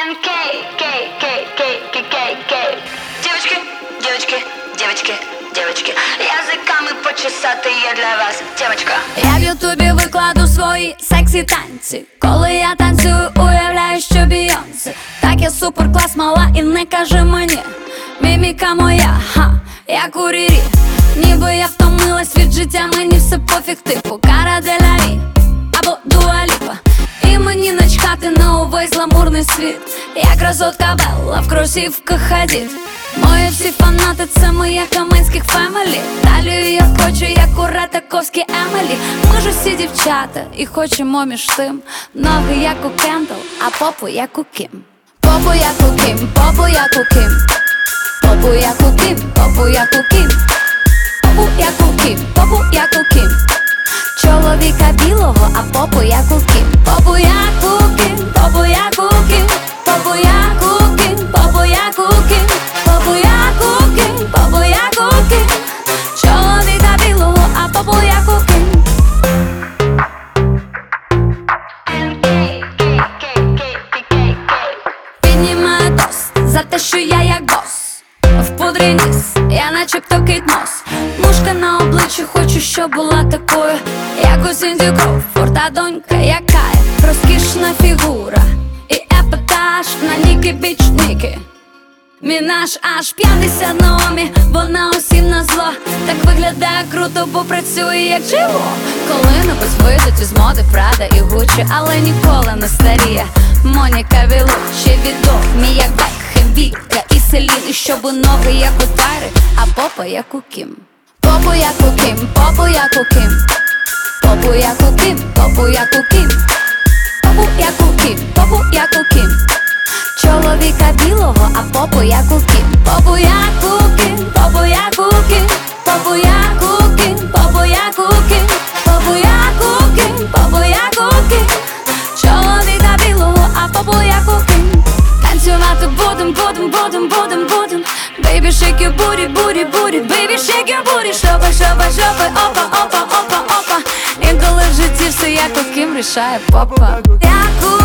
НК, девочки, девочки, девочки, девочки, язиками почесати є для вас, девочка. Я в ютубі викладу свої сексі танці. Коли я танцюю, уявляю, що Бейонсе. Так я супер клас мала і не кажи мені. Міміка моя, як у Рірі. Ніби я втомилась від життя, мені все пофіг, типу Кара де ля Ві або Дуа Ліпа. І мені начхати на увесь гламурний світ. Я красотка Белла в кросівках Хадід. Мої всі фанати, це моя Каменських фемелі. Талію я хочу, як у Ратаковській Емелі. Ми ж усі дівчата і хочемо між тим. Ноги як у Кендал, а попу як у Кім. Попу як у Кім, попу як у Кім. Попу як у Кім, попу як у Кім. Попу як у Кім, попу як у Кім. Чоловіка білого, а попу як у Кім. Попу як у Кім, попу як у Кім. Попу як у Кім, попу як у Кім. Попу як у Кім, попу як у Кім. Чоловіка білого, а попу як у Кім. Піднімаю тост за те, що я як бос. В пудрі ніс, я начебто Кейт Мос. Мушка на обличчі, хочу, щоб була такою, як у Сінді Кроуфорд, та донька яка є. Розкішна фігура і епатаж на Нікі Біч Нікі. Мінаж аж 50 на омі, вона усім на зло. Так виглядає круто, бо працює як дживо. Коли-небудь вийдуть із моди Прада і Гуччі, але ніколи не старіє Моніка Белуччі. Відомі як Бекхем, Віка і Селін. І щоби ноги як у Тайри, а попа як у Кім. Попу як у Кім, попу як у Кім. Попу як у Кім, попу як у Кім. Попу як у Кім, попу як у Кім. Чоловіка білого, а попу як у Кім. Попу як у Кім, попу як у Кім. Попу як у Кім, попу як у Кім. Попу як у Кім, попу як у Кім. Чоловіка білого, а попу як у Кім. Танцювати будем. Baby, shake your booty. Baby, shake your booty. Шопи, опа. Інколи в житті все як у Кім рішає попа. Як у